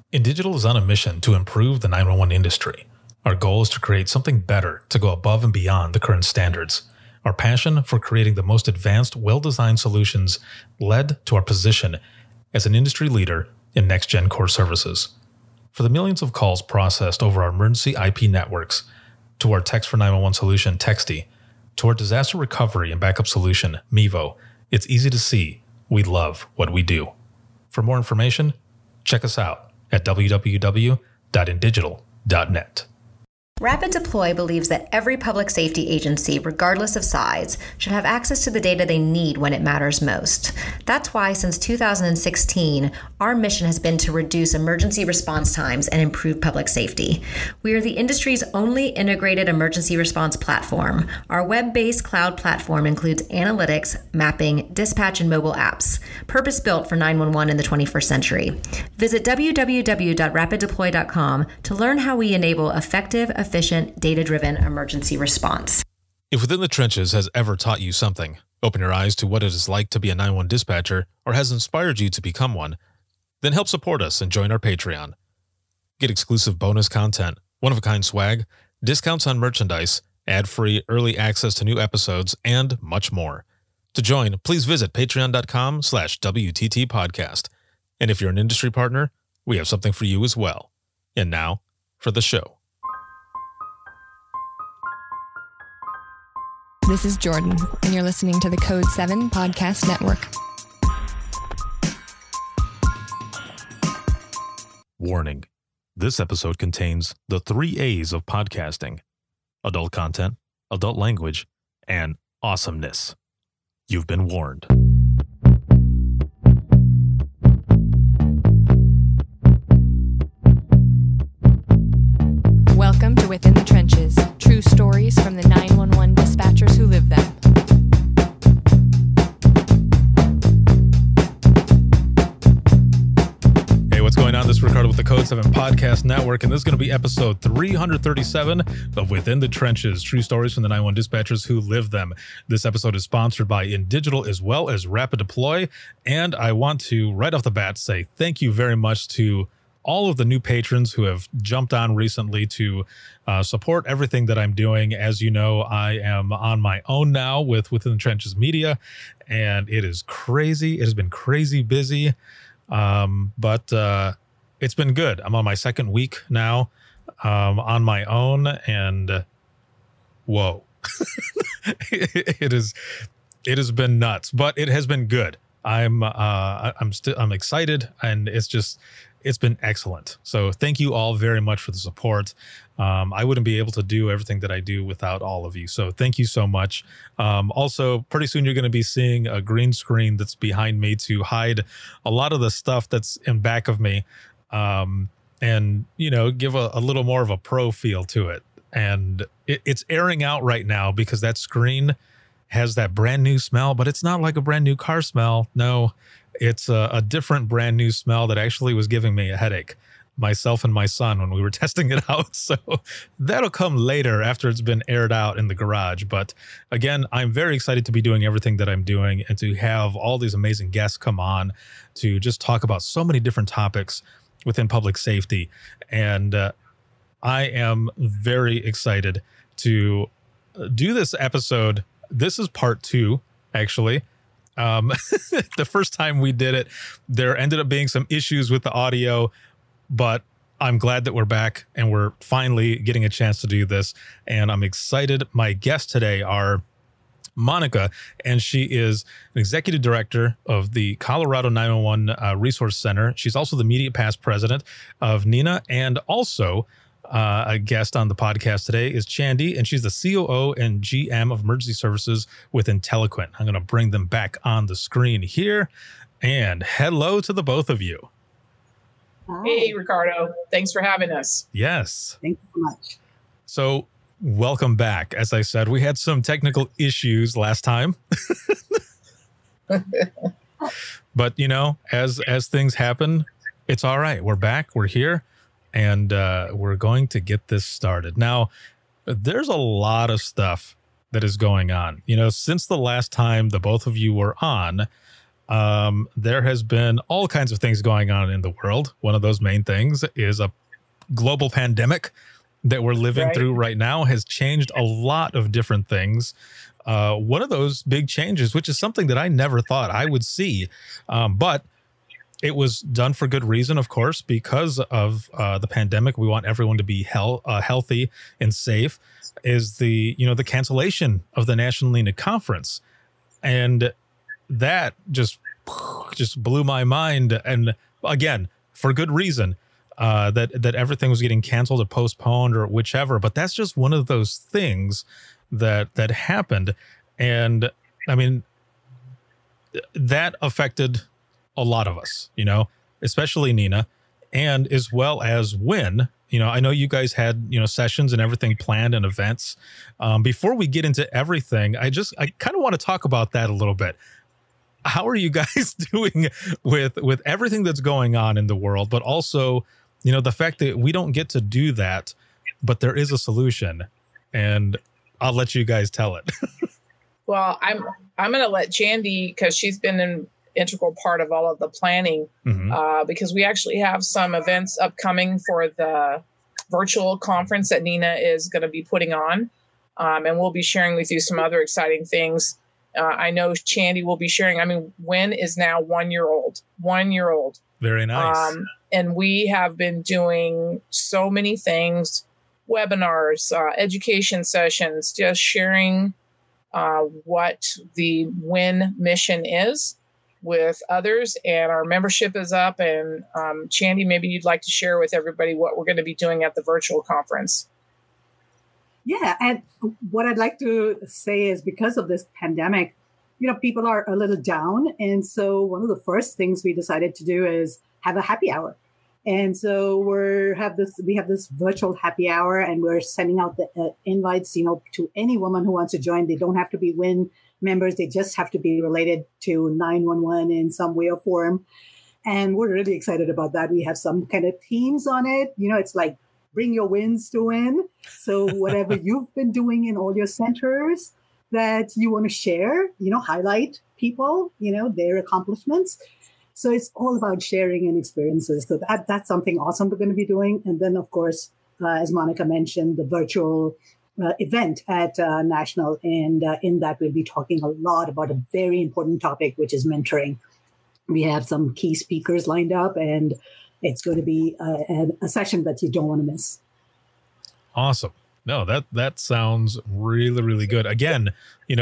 InDigital is on a mission to improve the 911 industry. Our goal is to create something better to go above and beyond the current standards. Our passion for creating the most advanced, well-designed solutions led to our position as an industry leader in next-gen core services. For the millions of calls processed over our emergency IP networks, to our Text for 911 solution, Texty, to our disaster recovery and backup solution, Mevo, it's easy to see we love what we do. For more information, check us out at www.indigital.net. Rapid Deploy believes that every public safety agency, regardless of size, should have access to the data they need when it matters most. That's why, since 2016, our mission has been to reduce emergency response times and improve public safety. We are the industry's only integrated emergency response platform. Our web-based cloud platform includes analytics, mapping, dispatch, and mobile apps, purpose-built for 911 in the 21st century. Visit www.rapiddeploy.com to learn how we enable effective, efficient, data-driven emergency response. If Within the Trenches has ever taught you something, open your eyes to what it is like to be a 911 dispatcher, or has inspired you to become one, then help support us and join our Patreon. Get exclusive bonus content, one-of-a-kind swag, discounts on merchandise, ad-free early access to new episodes, and much more. To join, please visit patreon.com/WTT podcast. And if you're an industry partner, we have something for you as well. And now, for the show. This is Jordan, and you're listening to the Code 7 Podcast Network. Warning. This episode contains the 3 A's of podcasting: adult content, adult language, and awesomeness. You've been warned. Welcome to Within the Trenches, true stories from the 911 dispatchers who live them. Hey, what's going on? This is Ricardo with the Code 7 Podcast Network, and this is going to be episode 337 of Within the Trenches, true stories from the 911 dispatchers who live them. This episode is sponsored by InDigital as well as Rapid Deploy, and I want to, right off the bat, say thank you very much to all of the new patrons who have jumped on recently to support everything that I'm doing. As you know, I am on my own now with Within the Trenches Media, and it is crazy. It has been crazy busy, but it's been good. I'm on my second week now on my own, and whoa, it has been nuts, but it has been good. I'm excited, and it's been excellent. So thank you all very much for the support. I wouldn't be able to do everything that I do without all of you. So thank you so much. Also, pretty soon you're going to be seeing a green screen that's behind me to hide a lot of the stuff that's in back of me, and, you know, give a little more of a pro feel to it. And it's airing out right now because that screen has that brand new smell, but it's not like a brand new car smell. No, it's a different brand new smell that actually was giving me a headache, myself and my son, when we were testing it out. So that'll come later after it's been aired out in the garage. But again, I'm very excited to be doing everything that I'm doing and to have all these amazing guests come on to just talk about so many different topics within public safety. And I am very excited to do this episode. This is part 2, actually. The first time we did it, there ended up being some issues with the audio, but I'm glad that we're back and we're finally getting a chance to do this. And I'm excited. My guests today are Monica, and she is an executive director of the Colorado 911 Resource Center. She's also the media past president of NENA, and also a guest on the podcast today is Chandi, and she's the COO and GM of Emergency Services with Inteliquent. I'm going to bring them back on the screen here. And hello to the both of you. Hey, Ricardo. Thanks for having us. Yes. Thank you so much. So welcome back. As I said, we had some technical issues last time. But, you know, as things happen, it's all right. We're back. We're here. And we're going to get this started. Now, there's a lot of stuff that is going on. You know, since the last time the both of you were on, There has been all kinds of things going on in the world. One of those main things is a global pandemic that we're living through right now has changed a lot of different things. One of those big changes, which is something that I never thought I would see, but it was done for good reason, of course, because of the pandemic. We want everyone to be healthy and safe. Is the cancellation of the National NENA Conference, and that just blew my mind. And again, for good reason, that everything was getting canceled or postponed or whichever. But that's just one of those things that happened, and I mean that affected a lot of us, especially NENA, and as well as WIN. I know you guys had, sessions and everything planned and events. Before we get into everything, I kind of want to talk about that a little bit. How are you guys doing with everything that's going on in the world, but also, the fact that we don't get to do that, but there is a solution, and I'll let you guys tell it. Well, I'm going to let Chandy, because she's been an integral part of all of the planning, because we actually have some events upcoming for the virtual conference that NENA is going to be putting on. And we'll be sharing with you some other exciting things. I know Chandy will be sharing. WIN is now 1 year old. 1 year old. Very nice. And we have been doing so many things, webinars, education sessions, just sharing what the WIN mission is with others. And our membership is up. And Chandy, maybe you'd like to share with everybody what we're going to be doing at the virtual conference. Yeah. And what I'd like to say is, because of this pandemic, people are a little down. And so one of the first things we decided to do is have a happy hour. And so we have this virtual happy hour, and we're sending out the invites, to any woman who wants to join. They don't have to be WIN members. They just have to be related to 911 in some way or form. And we're really excited about that. We have some kind of themes on it. It's like, bring your wins to WIN. So whatever you've been doing in all your centers that you want to share, highlight people, their accomplishments. So it's all about sharing and experiences. So that's something awesome we're going to be doing. And then, of course, as Monica mentioned, the virtual event at National. And in that, we'll be talking a lot about a very important topic, which is mentoring. We have some key speakers lined up, and it's going to be a session that you don't want to miss. Awesome. No, that sounds really, really good. Again,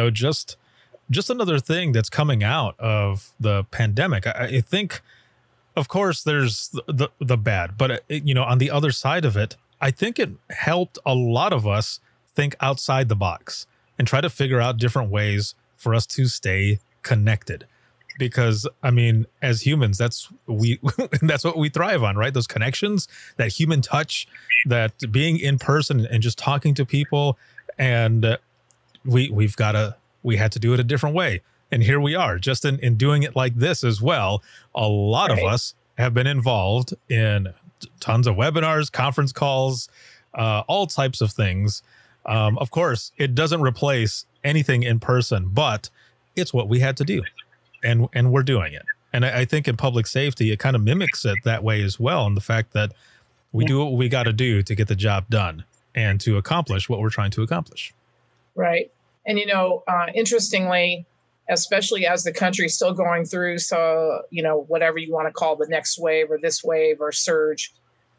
just another thing that's coming out of the pandemic. I think, of course, there's the bad, but on the other side of it, I think it helped a lot of us think outside the box and try to figure out different ways for us to stay connected. Because as humans, that's what we thrive on, right? Those connections, that human touch, that being in person and just talking to people. And we had to do it a different way. And here we are, just in doing it like this as well. A lot of us have been involved in tons of webinars, conference calls, all types of things. Of course, it doesn't replace anything in person, but it's what we had to do. And we're doing it. And I think in public safety, it kind of mimics it that way as well. And the fact that we do what we got to do to get the job done and to accomplish what we're trying to accomplish. Right. And, interestingly, especially as the country's still going through, whatever you want to call the next wave or this wave or surge,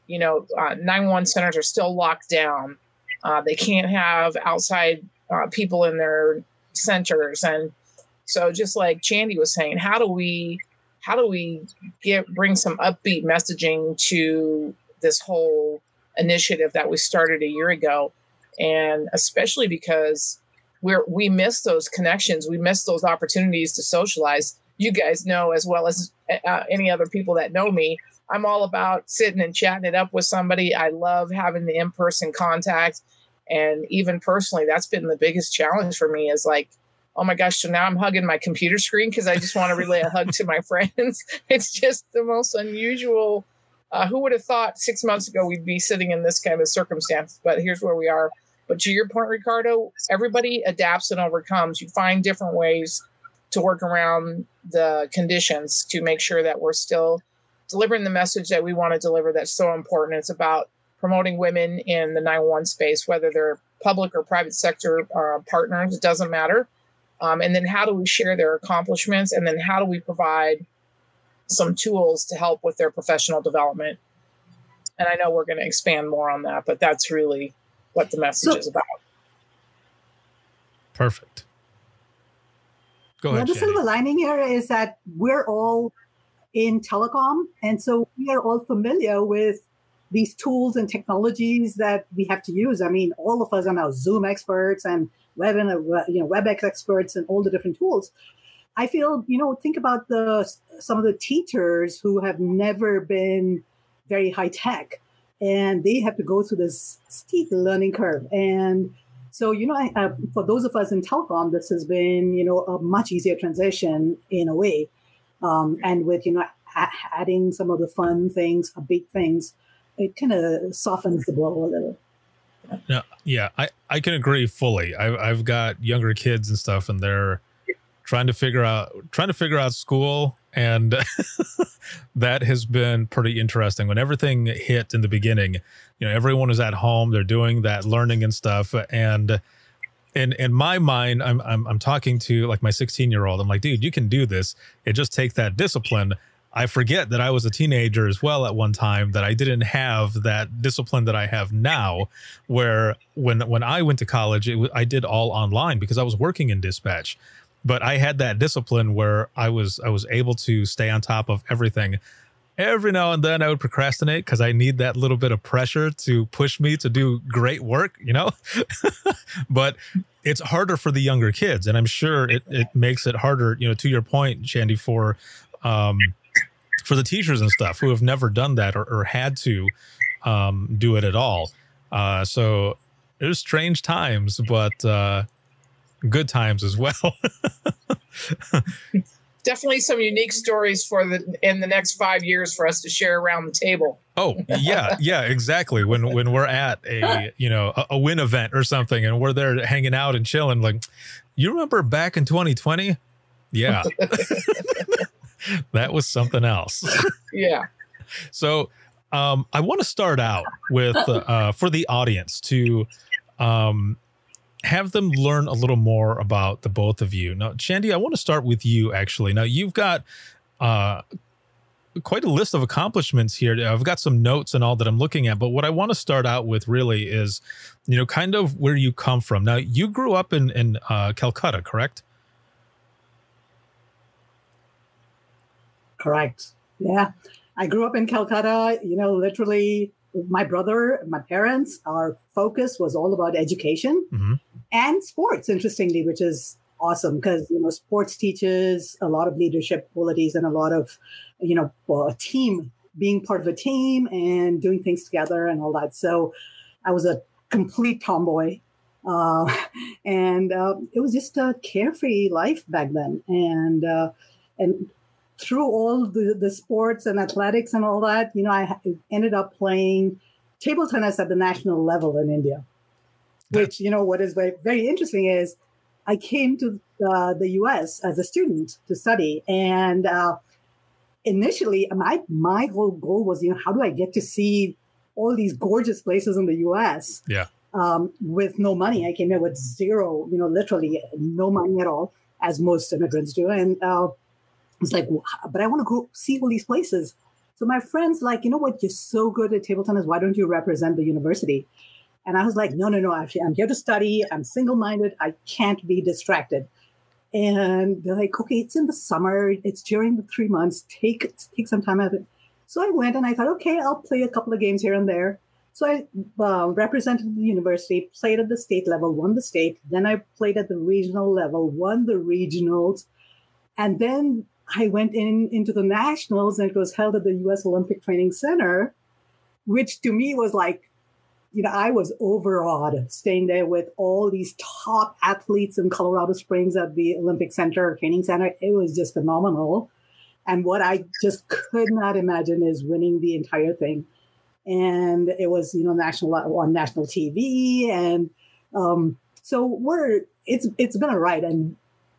911 centers are still locked down. They can't have outside people in their centers. And so just like Chandy was saying, how do we bring some upbeat messaging to this whole initiative that we started a year ago? And especially because we miss those connections. We miss those opportunities to socialize. You guys know, as well as any other people that know me, I'm all about sitting and chatting it up with somebody. I love having the in-person contact. And even personally, that's been the biggest challenge for me, is like, oh my gosh, so now I'm hugging my computer screen because I just want to relay a hug to my friends. It's just the most unusual. Who would have thought 6 months ago we'd be sitting in this kind of circumstance? But here's where we are. But to your point, Ricardo, everybody adapts and overcomes. You find different ways to work around the conditions to make sure that we're still delivering the message that we want to deliver that's so important. It's about promoting women in the 911 space, whether they're public or private sector partners, it doesn't matter. And then how do we share their accomplishments? And then how do we provide some tools to help with their professional development? And I know we're going to expand more on that, but that's really what the message is about. Perfect. Go ahead. The silver lining here is that we're all in telecom. And so we are all familiar with these tools and technologies that we have to use. I mean, all of us are now Zoom experts and WebEx experts and all the different tools. I feel, think about some of the teachers who have never been very high tech, and they have to go through this steep learning curve. And so, for those of us in telecom, this has been, a much easier transition in a way. And with, adding some of the fun things, big things, it kind of softens the blow a little. No, yeah, I can agree fully. I've got younger kids and stuff, and they're trying to figure out school, and that has been pretty interesting. When everything hit in the beginning, everyone was at home, they're doing that learning and stuff, and in my mind, I'm talking to like my 16-year-old. I'm like, dude, you can do this. It just takes that discipline. I forget that I was a teenager as well at one time, that I didn't have that discipline that I have now, where when I went to college, I did all online because I was working in dispatch. But I had that discipline where I was able to stay on top of everything. Every now and then I would procrastinate because I need that little bit of pressure to push me to do great work, But it's harder for the younger kids. And I'm sure it makes it harder, to your point, Shandy, for the teachers and stuff who have never done that or had to do it at all. So there's strange times, but good times as well. Definitely some unique stories in the next 5 years for us to share around the table. Oh, yeah, exactly. When we're at a win event or something and we're there hanging out and chilling, like, you remember back in 2020? Yeah. That was something else. Yeah. So I want to start out with, for the audience, to have them learn a little more about the both of you. Now, Shandy, I want to start with you, actually. Now, you've got quite a list of accomplishments here. I've got some notes and all that I'm looking at, but what I want to start out with really is, kind of where you come from. Now, you grew up in Calcutta, correct? Correct. Yeah. I grew up in Calcutta, literally my brother, my parents, our focus was all about education and sports, interestingly, which is awesome because, sports teaches a lot of leadership qualities and a lot of, a team, being part of a team and doing things together and all that. So I was a complete tomboy. And it was just a carefree life back then. And through all the sports and athletics and all that, I ended up playing table tennis at the national level in India, which, what is very, very interesting is I came to the U.S. as a student to study. And initially, my whole goal was, how do I get to see all these gorgeous places in the U.S. Yeah. With no money? I came here with zero, literally no money at all, as most immigrants do. And it's like, but I want to go see all these places. So my friend's like, you know what? You're so good at table tennis. Why don't you represent the university? And I was like, no. Actually, I'm here to study. I'm single-minded. I can't be distracted. And they're like, okay, it's in the summer. It's during the 3 months. Take some time out of it. So I went and I thought, okay, I'll play a couple of games here and there. So I represented the university, played at the state level, won the state. Then I played at the regional level, won the regionals. And then I went into the nationals, and it was held at the U.S. Olympic Training Center, which to me was like, I was overawed staying there with all these top athletes in Colorado Springs at the Olympic Center, Training Center. It was just phenomenal. And what I just could not imagine is winning the entire thing. And it was, on national TV. And so it's been a ride. And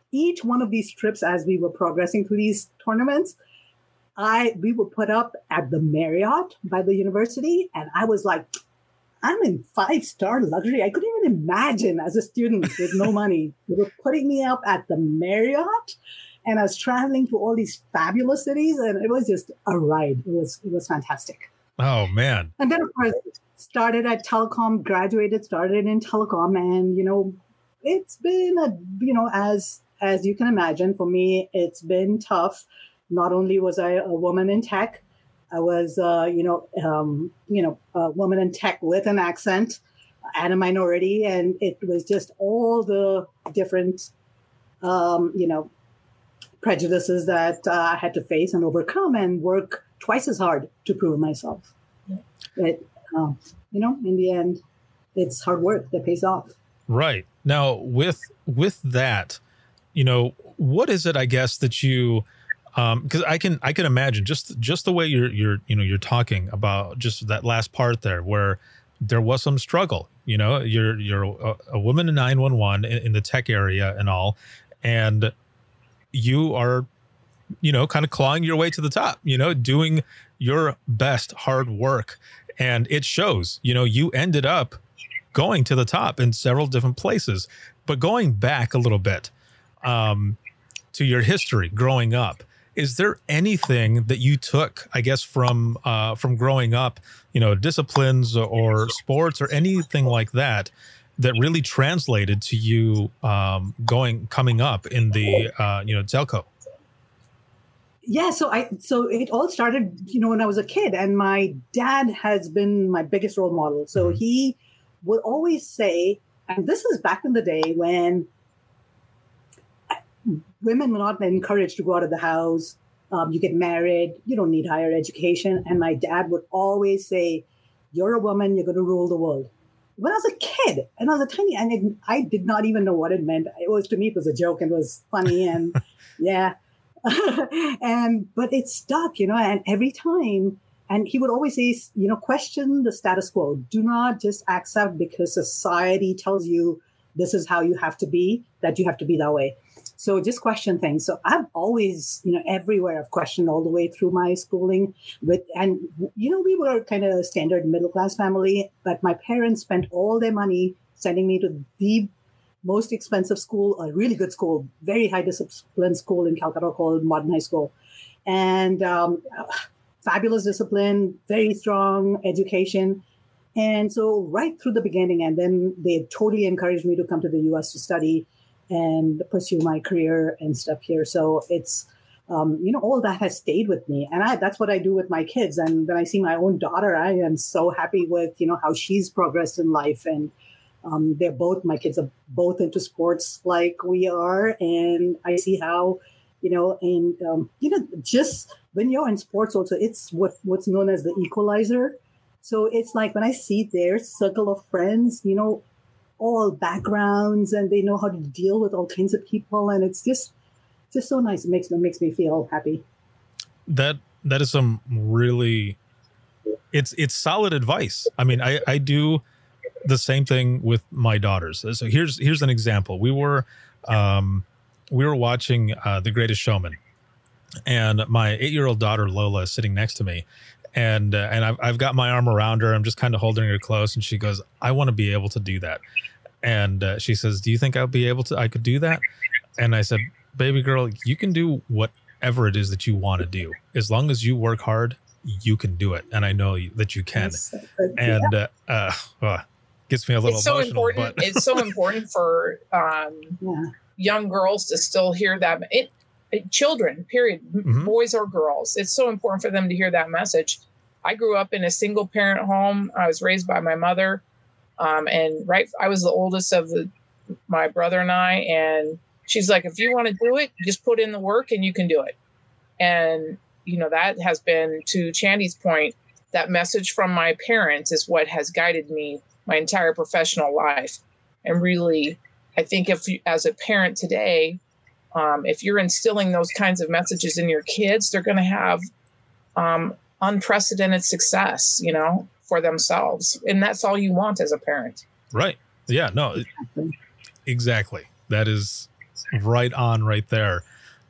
each one of these trips, as we were progressing through these tournaments, we were put up at the Marriott by the university. And I was like, I'm in 5-star luxury. I couldn't even imagine as a student with no money. They were putting me up at the Marriott, and I was traveling to all these fabulous cities, and it was just a ride. It was fantastic. Oh, man. And then, of course, started in telecom, and, it's been as you can imagine, for me, it's been tough. Not only was I a woman in tech, I was, a woman in tech with an accent and a minority. And it was just all the different, prejudices that I had to face and overcome and work twice as hard to prove myself. But, in the end, it's hard work that pays off. Right. Now, with that, what is it, I guess, that you... because I can imagine just the way you're talking about just that last part there, where there was some struggle. You're a woman in 911 in the tech area and all, and you are, kind of clawing your way to the top. Doing your best hard work, and it shows. You ended up going to the top in several different places. But going back a little bit to your history growing up. Is there anything that you took, I guess, from growing up, disciplines or sports or anything like that really translated to you coming up in the telco? Yeah, so it all started, when I was a kid, and my dad has been my biggest role model. So he would always say, and this is back in the day when women were not encouraged to go out of the house. You get married, you don't need higher education. And my dad would always say, you're a woman, you're going to rule the world. When I was a kid, and I was a tiny, and I did not even know what it meant. To me, it was a joke and it was funny. And yeah. But it stuck, and every time, and he would always say, question the status quo. Do not just accept because society tells you this is how you have to be, that you have to be that way. So just question things. So I've always, everywhere I've questioned all the way through my schooling. We were kind of standard middle-class family, but my parents spent all their money sending me to the most expensive school, a really good school, very high discipline school in Calcutta called Modern High School. And fabulous discipline, very strong education. And so right through the beginning, and then they totally encouraged me to come to the U.S. to study and pursue my career and stuff here. So it's, all that has stayed with me. And that's what I do with my kids. And when I see my own daughter, I am so happy with, how she's progressed in life. And my kids are both into sports like we are. And I see how, just when you're in sports also, it's what's known as the equalizer. So it's like when I see their circle of friends, all backgrounds, and they know how to deal with all kinds of people, and it's just so nice. It makes me feel happy. That is some really, it's solid advice. I mean, I do the same thing with my daughters. So here's an example. We were watching The Greatest Showman, and my 8-year-old daughter Lola is sitting next to me. And I've got my arm around her. I'm just kind of holding her close, and she goes, "I want to be able to do that." And she says, "Do you think I could do that?" And I said, "Baby girl, you can do whatever it is that you want to do. As long as you work hard, you can do it. And I know that you can." Yes. And gets me a little emotional. Important. But it's so important for young girls to still hear that. Children, period, boys or girls. It's so important for them to hear that message. I grew up in a single parent home. I was raised by my mother. I was the oldest of my brother and I, and she's like, if you want to do it, just put in the work and you can do it. And, that has been, to Chandy's point, that message from my parents is what has guided me my entire professional life. And really, I think if you, as a parent today, if you're instilling those kinds of messages in your kids, they're going to have unprecedented success, for themselves. And that's all you want as a parent. Right. Yeah, no, exactly. That is Right on, right there.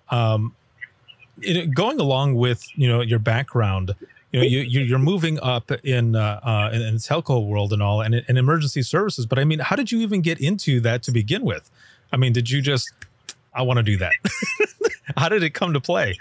Going along with your background, you're moving up in the telco world and all, and in emergency services. But I mean, how did you even get into that to begin with? I mean, did you just, I want to do that? How did it come to play?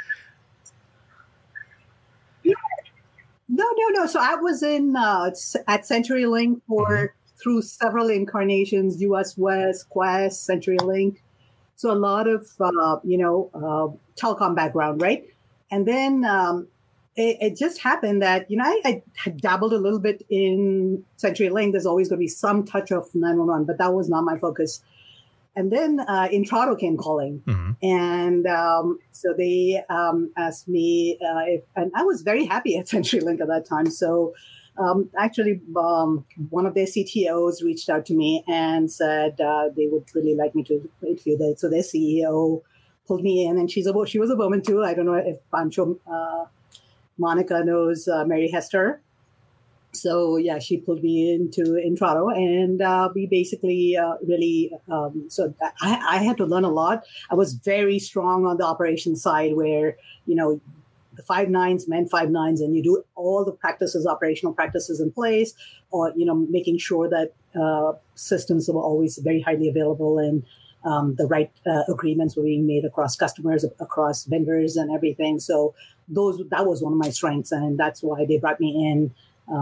No. So I was in at CenturyLink through several incarnations: US West, Quest, CenturyLink. So a lot of telecom background, right? And then it just happened that I had dabbled a little bit in CenturyLink. There's always going to be some touch of 911, but that was not my focus. And then Intrado came calling, and so they asked me and I was very happy at CenturyLink at that time. So actually, one of their CTOs reached out to me and said they would really like me to interview them. So their CEO pulled me in, and she was a woman too. I don't know if I'm sure Monica knows Mary Hester. So yeah, she pulled me into Intrado, and we basically really. So I had to learn a lot. I was very strong on the operations side, where the 5 nines meant 5 nines, and you do all the operational practices in place, or making sure that systems were always very highly available, and the right agreements were being made across customers, across vendors, and everything. So that was one of my strengths, and that's why they brought me in.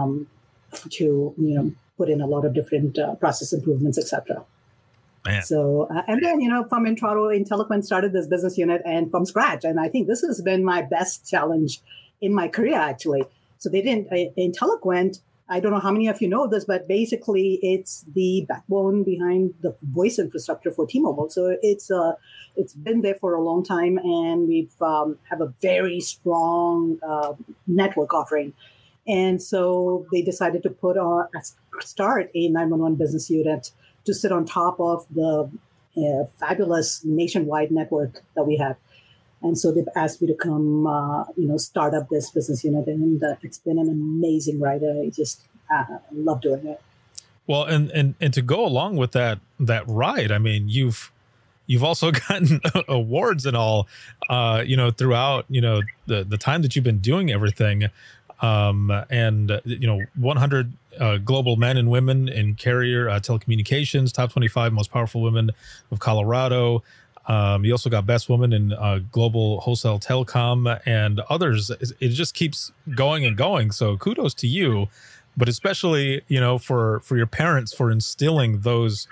To put in a lot of different process improvements, etc. So and then from Intrado, Inteliquent started this business unit and from scratch, and I think this has been my best challenge in my career actually. So they didn't Inteliquent. I don't know how many of you know this, but basically it's the backbone behind the voice infrastructure for T-Mobile. So it's been there for a long time, and we've have a very strong network offering. And so they decided to start a 911 business unit to sit on top of the fabulous nationwide network that we have. And so they've asked me to come, start up this business unit, and it's been an amazing ride. I just love doing it. Well, and to go along with that ride, I mean, you've also gotten awards and all, throughout the time that you've been doing everything. 100 global men and women in carrier telecommunications, top 25 most powerful women of Colorado. You also got best woman in global wholesale telecom and others. It just keeps going and going. So kudos to you, but especially, for your parents for instilling those,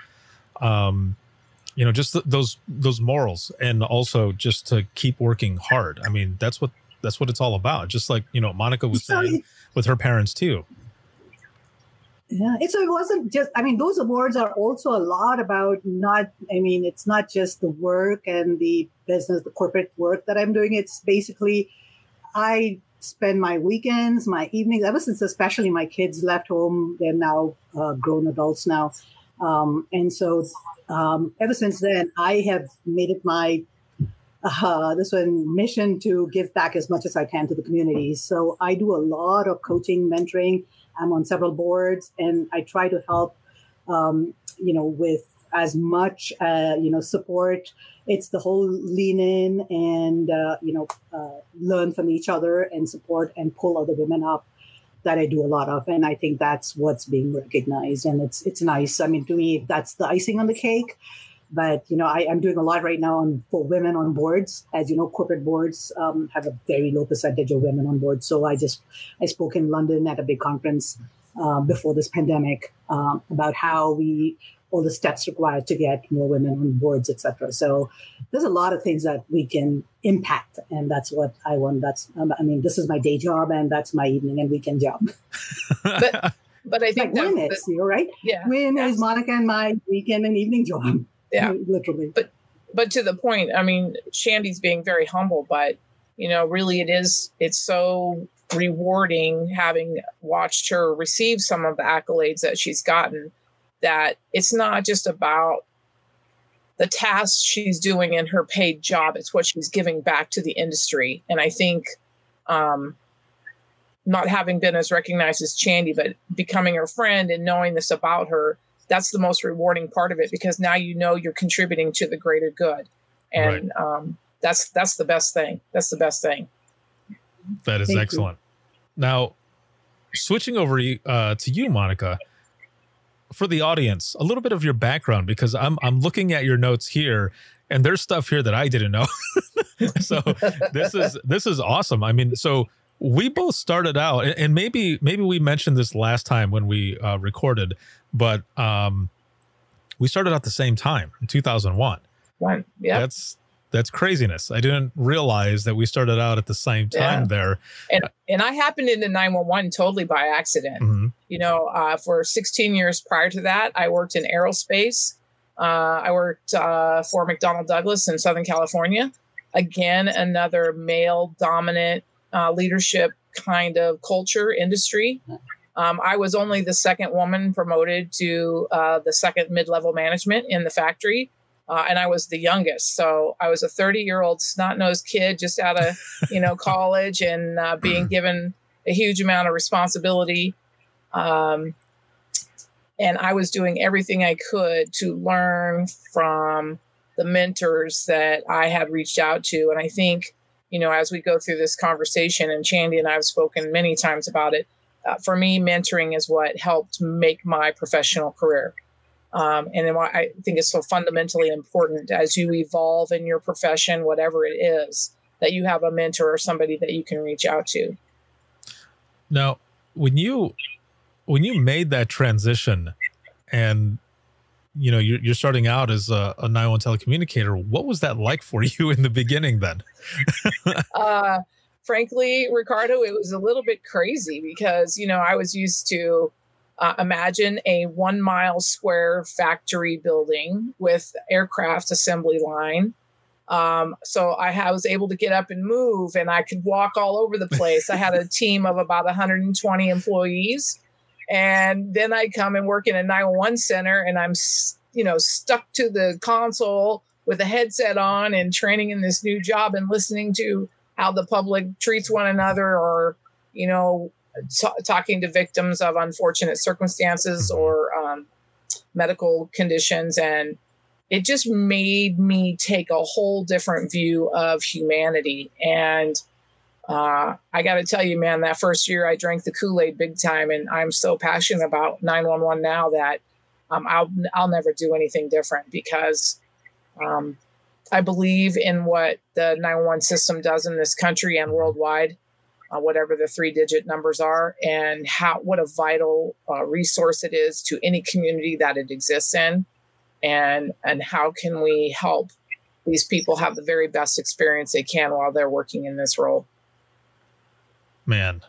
just those morals, and also just to keep working hard. I mean, that's what it's all about. Just like, Monica was saying with her parents too. Yeah. It wasn't just, those awards are also a lot about it's not just the work and the business, the corporate work that I'm doing. It's basically, I spend my weekends, my evenings, ever since especially my kids left home. They're now grown adults now. And so ever since then, I have made it my mission to give back as much as I can to the community. So I do a lot of coaching, mentoring. I'm on several boards, and I try to help, with as much, support. It's the whole lean in and, learn from each other and support and pull other women up that I do a lot of. And I think that's what's being recognized. And it's nice. To me, that's the icing on the cake. But, I'm doing a lot right now for women on boards. As you know, corporate boards have a very low percentage of women on board. So I spoke in London at a big conference before this pandemic about how all the steps required to get more women on boards, et cetera. So there's a lot of things that we can impact. And that's what I want. This is my day job, and that's my evening and weekend job. But I think right? Yeah. When is Monica and my weekend and evening job? Yeah, literally. But to the point, Shandy's being very humble, but really it's so rewarding having watched her receive some of the accolades that she's gotten, that it's not just about the tasks she's doing in her paid job. It's what she's giving back to the industry. And I think not having been as recognized as Shandy, but becoming her friend and knowing this about her, that's the most rewarding part of it, because now you're contributing to the greater good. And that's the best thing. That's the best thing. That is excellent. Now, switching over to you, Monica, for the audience, a little bit of your background, because I'm looking at your notes here, and there's stuff here that I didn't know. So this is awesome. I mean, so we both started out, and maybe we mentioned this last time when we recorded, but we started out the same time in 2001. Right. Yeah. That's craziness. I didn't realize that we started out at the same time there. And I happened into 911 totally by accident. Mm-hmm. You know, for 16 years prior to that, I worked in aerospace. I worked for McDonnell Douglas in Southern California. Again, another male dominant leadership kind of culture industry. I was only the second woman promoted to the second mid-level management in the factory. And I was the youngest. So I was a 30-year-old snot-nosed kid just out of, college and being given a huge amount of responsibility. And I was doing everything I could to learn from the mentors that I had reached out to. And I think, as we go through this conversation, and Chandy and I have spoken many times about it, for me, mentoring is what helped make my professional career. And why I think it's so fundamentally important as you evolve in your profession, whatever it is, that you have a mentor or somebody that you can reach out to. Now, when you made that transition, and you're starting out as a 911 telecommunicator, what was that like for you in the beginning then? Frankly, Ricardo, it was a little bit crazy because I was used to. Imagine a 1 mile square factory building with aircraft assembly line. So I was able to get up and move, and I could walk all over the place. I had a team of about 120 employees. And then I come and work in a 911 center, and I'm, stuck to the console with a headset on and training in this new job and listening to how the public treats one another, or, talking to victims of unfortunate circumstances or medical conditions. And it just made me take a whole different view of humanity. And I got to tell you, man, that first year I drank the Kool-Aid big time. And I'm so passionate about 911 now that I'll never do anything different, because I believe in what the 911 system does in this country and worldwide. Whatever the 3-digit numbers are, and what a vital resource it is to any community that it exists in, and how can we help these people have the very best experience they can while they're working in this role. Man,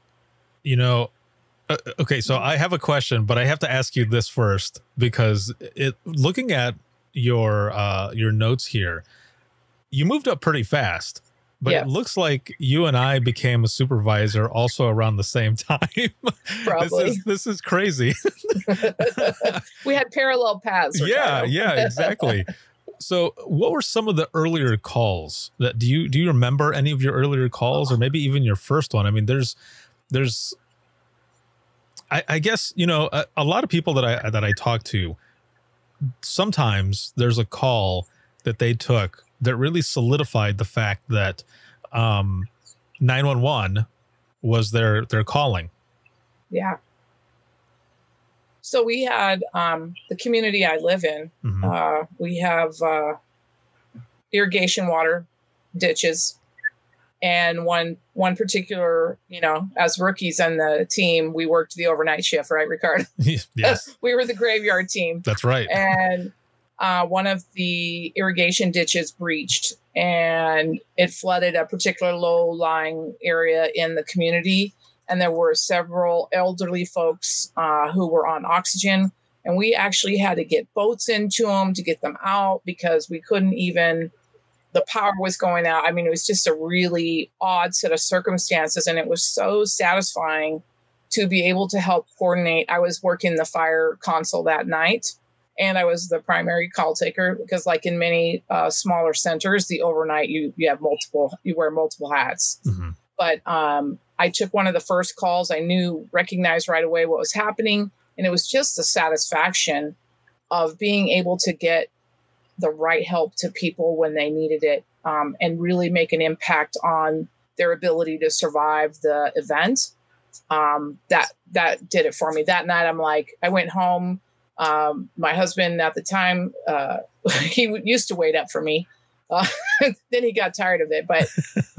okay, so I have a question, but I have to ask you this first, because looking at your notes here, you moved up pretty fast. But It looks like you and I became a supervisor also around the same time. Probably. This is crazy. We had parallel paths. Ricardo. Yeah, exactly. So what were some of the earlier calls that do you remember any of your earlier calls, or maybe even your first one? I mean, there's I guess, a lot of people that I talk to, sometimes there's a call that they took that really solidified the fact that 911 was their calling. Yeah. So we had the community I live in. Mm-hmm. We have irrigation water ditches, and one particular, as rookies on the team, we worked the overnight shift, right, Ricardo? Yes. We were the graveyard team. That's right. And one of the irrigation ditches breached, and it flooded a particular low-lying area in the community. And there were several elderly folks who were on oxygen. And we actually had to get boats into them to get them out, because we couldn't even, the power was going out. I mean, it was just a really odd set of circumstances. And it was so satisfying to be able to help coordinate. I was working the fire console that night, and I was the primary call taker, because like in many smaller centers, the overnight you wear multiple hats. Mm-hmm. But I took one of the first calls. I recognized right away what was happening. And it was just the satisfaction of being able to get the right help to people when they needed it, and really make an impact on their ability to survive the event. That did it for me. That night, I went home. My husband at the time, he used to wait up for me. Then he got tired of it, but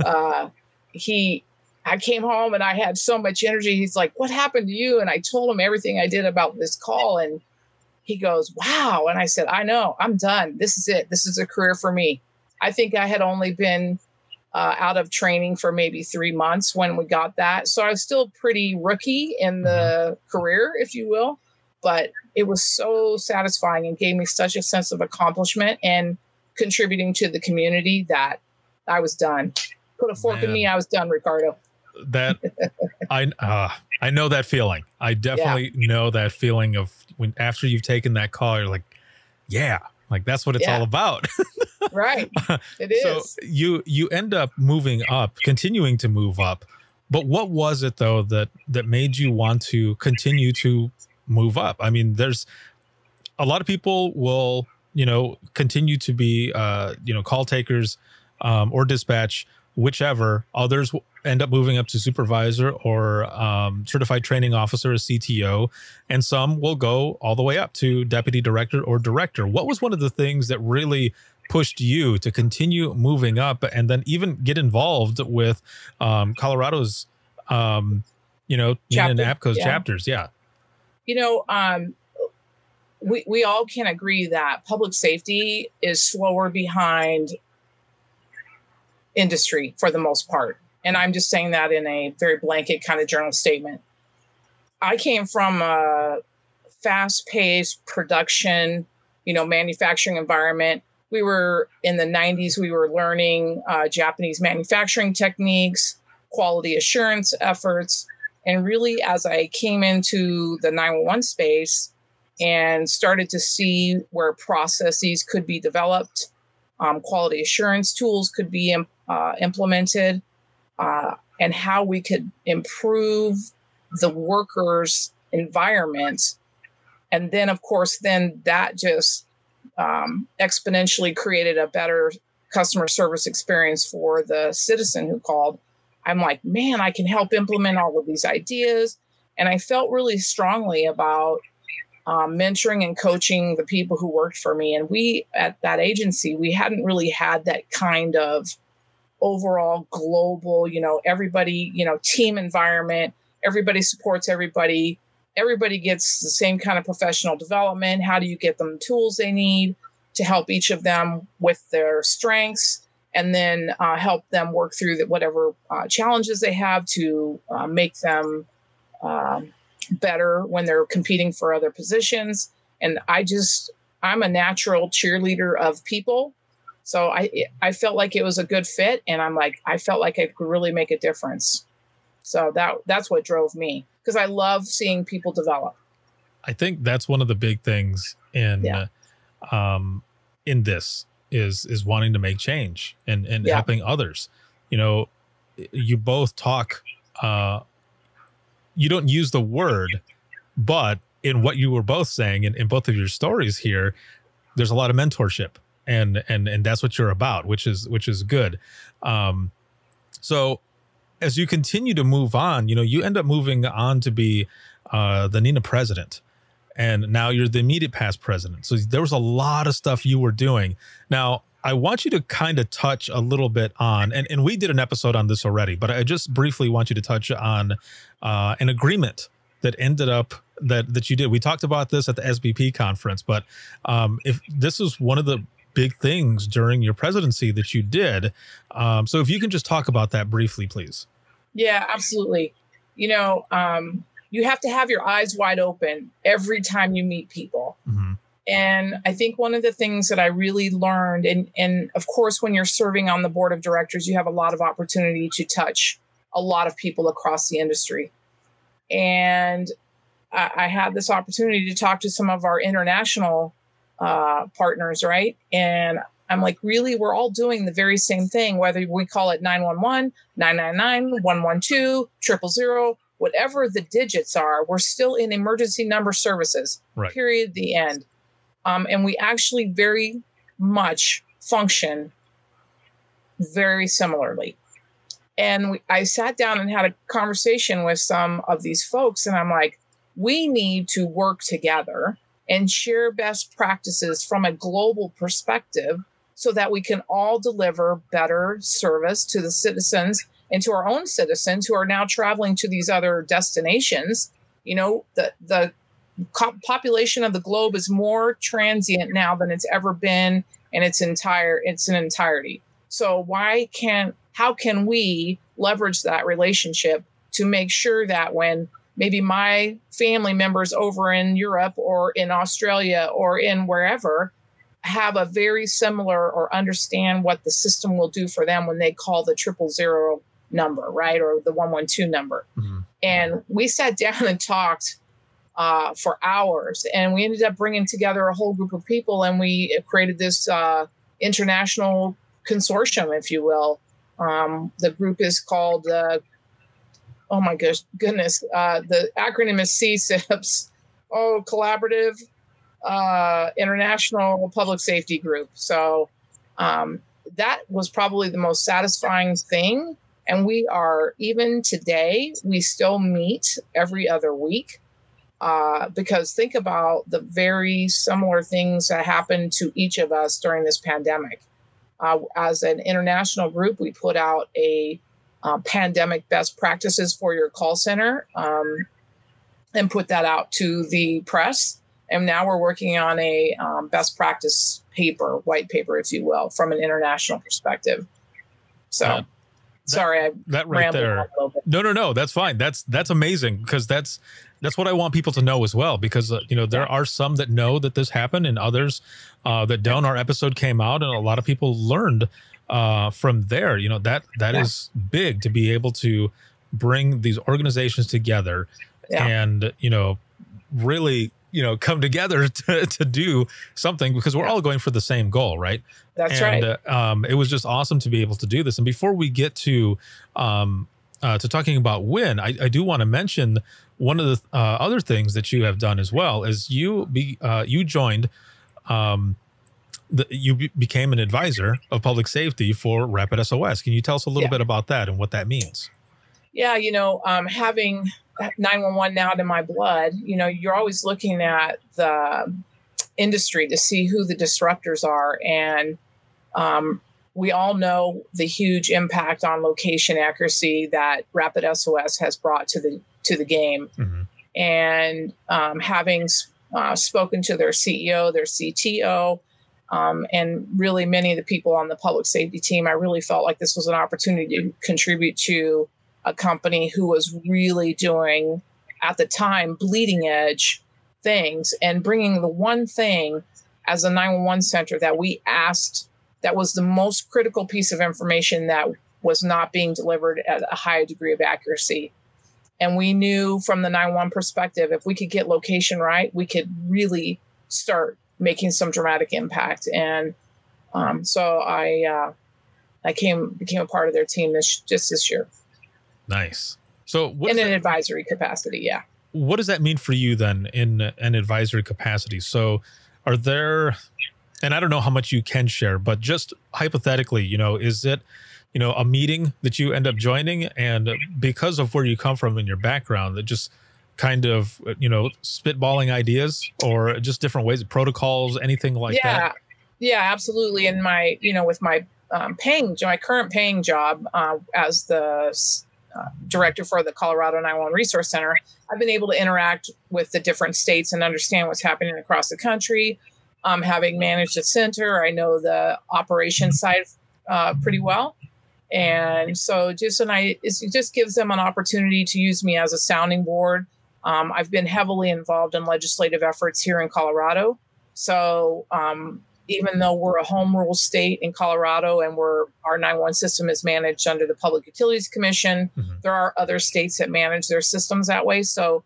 I came home and I had so much energy. He's like, "What happened to you?" And I told him everything I did about this call. And he goes, "Wow." And I said, "I know, I'm done. This is it. This is a career for me." I think I had only been out of training for maybe 3 months when we got that. So I was still pretty rookie in the career, if you will, but it was so satisfying and gave me such a sense of accomplishment and contributing to the community that I was done. Put a fork in me. I was done, Ricardo. That I know that feeling. I definitely know that feeling of when after you've taken that call, you're like, yeah, like that's what it's all about. Right. It is. So you end up moving up, continuing to move up. But what was it though that made you want to continue to move up? I mean, there's a lot of people will, continue to be call takers or dispatch, whichever. Others end up moving up to supervisor or certified training officer, a CTO, and some will go all the way up to deputy director or director. What was one of the things that really pushed you to continue moving up and then even get involved with Colorado's, and APCO's chapters? Yeah. We all can agree that public safety is slower behind industry for the most part. And I'm just saying that in a very blanket kind of general statement. I came from a fast-paced production, manufacturing environment. We were in the 90s, we were learning Japanese manufacturing techniques, quality assurance efforts. And really, as I came into the 911 space and started to see where processes could be developed, quality assurance tools could be implemented, and how we could improve the workers' environment. And then, of course, that just exponentially created a better customer service experience for the citizen who called. I'm like, man, I can help implement all of these ideas. And I felt really strongly about mentoring and coaching the people who worked for me. And we, at that agency, we hadn't really had that kind of overall global, everybody, team environment. Everybody supports everybody. Everybody gets the same kind of professional development. How do you get them the tools they need to help each of them with their strengths, and then help them work through whatever challenges they have to make them better when they're competing for other positions. And I'm a natural cheerleader of people. So I felt like it was a good fit, and I felt like I could really make a difference. So that's what drove me, because I love seeing people develop. I think that's one of the big things in this is wanting to make change and helping others. You both talk, you don't use the word, but in what you were both saying in both of your stories here, there's a lot of mentorship. And that's what you're about, which is good. So as you continue to move on, you end up moving on to be the NENA president, and now you're the immediate past president. So there was a lot of stuff you were doing. Now I want you to kind of touch a little bit on, and we did an episode on this already, but I just briefly want you to touch on an agreement that ended up that you did. We talked about this at the SBP conference, but if this is one of the big things during your presidency that you did. So if you can just talk about that briefly, please. Yeah, absolutely. You have to have your eyes wide open every time you meet people. Mm-hmm. And I think one of the things that I really learned, and of course, when you're serving on the board of directors, you have a lot of opportunity to touch a lot of people across the industry. And I had this opportunity to talk to some of our international partners, right? And I'm like, really, we're all doing the very same thing, whether we call it 911, 999, 112, 000, whatever the digits are, we're still in emergency number services, right. Period, the end. And we actually very much function very similarly. And I sat down and had a conversation with some of these folks, and I'm like, we need to work together and share best practices from a global perspective so that we can all deliver better service to the citizens and to our own citizens who are now traveling to these other destinations. You know, the population of the globe is more transient now than it's ever been in its entirety. So how can we leverage that relationship to make sure that when maybe my family members over in Europe or in Australia or in wherever have a very similar or understand what the system will do for them when they call the 000 number, right? Or the 112 number. Mm-hmm. And we sat down and talked for hours, and we ended up bringing together a whole group of people, and we created this international consortium, if you will. The group is called, oh my goodness, the acronym is CSIPS, Collaborative International Public Safety Group. So that was probably the most satisfying thing. And we are, even today, we still meet every other week. Because think about the very similar things that happened to each of us during this pandemic. As an international group, we put out a pandemic best practices for your call center and put that out to the press. And now we're working on a best practice white paper, if you will, from an international perspective. So. Sorry, that right there. No, that's fine. That's amazing, because that's what I want people to know as well, because there are some that know that this happened and others that don't. Our episode came out and a lot of people learned from there. That is big, to be able to bring these organizations together and really come together to do something, because we're all going for the same goal, right? That's right. It was just awesome to be able to do this. And before we get to talking about WIN, I do want to mention one of the other things that you have done as well is you joined, you became an advisor of public safety for Rapid SOS. Can you tell us a little bit about that and what that means? Yeah, having 911 now to my blood, you're always looking at the industry to see who the disruptors are. And we all know the huge impact on location accuracy that Rapid SOS has brought to the game. Mm-hmm. And having spoken to their CEO, their CTO, and really many of the people on the public safety team, I really felt like this was an opportunity to contribute to a company who was really doing, at the time, bleeding edge things, and bringing the one thing as a 911 center that we asked that was the most critical piece of information that was not being delivered at a high degree of accuracy. And we knew from the 911 perspective, if we could get location right, we could really start making some dramatic impact. And so I became a part of their team this year. Nice. So in an advisory capacity, yeah. What does that mean for you then in an advisory capacity? So are there, and I don't know how much you can share, but just hypothetically, is it, a meeting that you end up joining, and because of where you come from in your background, that just kind of, spitballing ideas, or just different ways, protocols, anything like that? Yeah, absolutely. And my, with my my current paying job as the director for the Colorado 911 Resource Center, I've been able to interact with the different states and understand what's happening across the country. Having managed a center, I know the operations side pretty well. And so it just gives them an opportunity to use me as a sounding board. I've been heavily involved in legislative efforts here in Colorado. So even though we're a home rule state in Colorado and our 911 system is managed under the Public Utilities Commission, mm-hmm. there are other states that manage their systems that way. So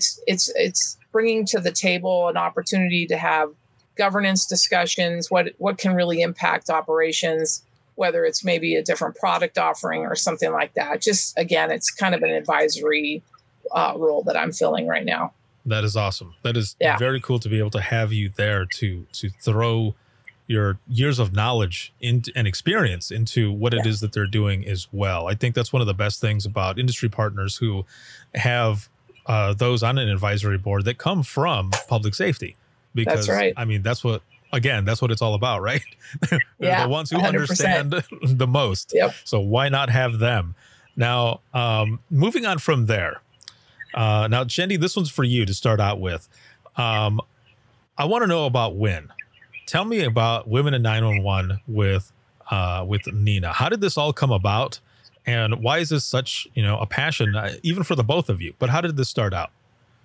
it's bringing to the table an opportunity to have governance discussions, what can really impact operations, whether it's maybe a different product offering or something like that. Just, again, it's kind of an advisory role that I'm filling right now. That is awesome. That is very cool to be able to have you there to throw your years of knowledge and experience into what it is that they're doing as well. I think that's one of the best things about industry partners who have those on an advisory board that come from public safety, because that's right. I mean, that's what it's all about, right? They're Yeah, the ones who 100%. understand the most. Yep. So why not have them? Now, moving on from there. Now, Chendi, this one's for you to start out with. I want to know about WIN. Tell me about Women in 911 with Nina. How did this all come about? And why is this such, a passion, even for the both of you? But how did this start out?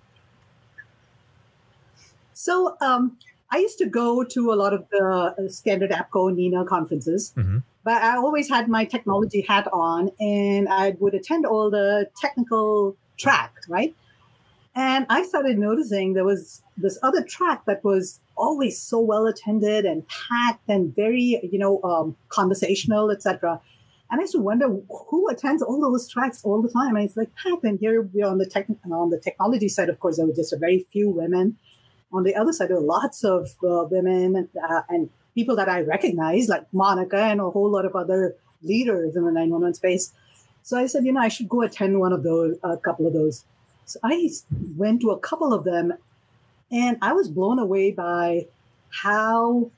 So I used to go to a lot of the standard APCO NINA conferences, but I always had my technology hat on, and I would attend all the technical track, right? And I started noticing there was this other track that was always so well attended and packed and very, conversational, etc. And I used to wonder who attends all those tracks all the time. And it's like packed. And here we're on the technology side. Of course, there were just a very few women. On the other side, there were lots of women and people that I recognize, like Monica and a whole lot of other leaders in the 911 space. So I said, I should go attend one of those, a couple of those. So I went to a couple of them, and I was blown away by how,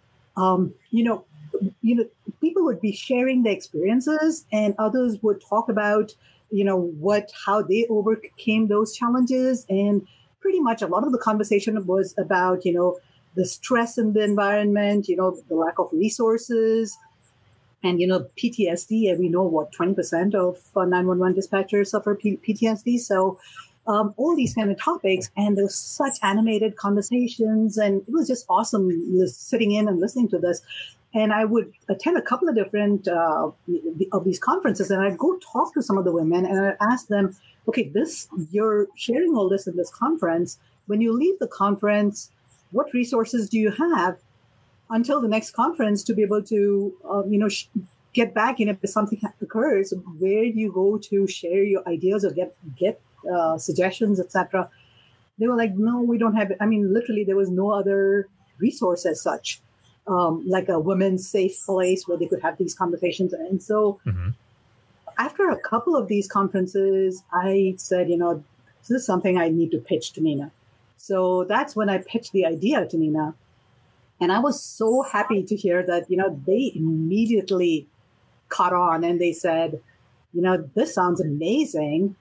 people would be sharing their experiences, and others would talk about, how they overcame those challenges. And pretty much a lot of the conversation was about, the stress in the environment, the lack of resources, and, PTSD. And we know 20% of 911 dispatchers suffer PTSD. So all these kind of topics, and there's such animated conversations, and it was just awesome sitting in and listening to this. And I would attend a couple of different of these conferences, and I'd go talk to some of the women, and I'd ask them, okay, you're sharing all this in this conference. When you leave the conference, what resources do you have until the next conference to be able to, get back in if something occurs? Where do you go to share your ideas or get suggestions, etc.? They were like, no, we don't have it. I mean, literally, there was no other resource as such, like a women's safe place where they could have these conversations. And so after a couple of these conferences, I said, this is something I need to pitch to Nina. So that's when I pitched the idea to Nina. And I was so happy to hear that, they immediately caught on, and they said, this sounds amazing.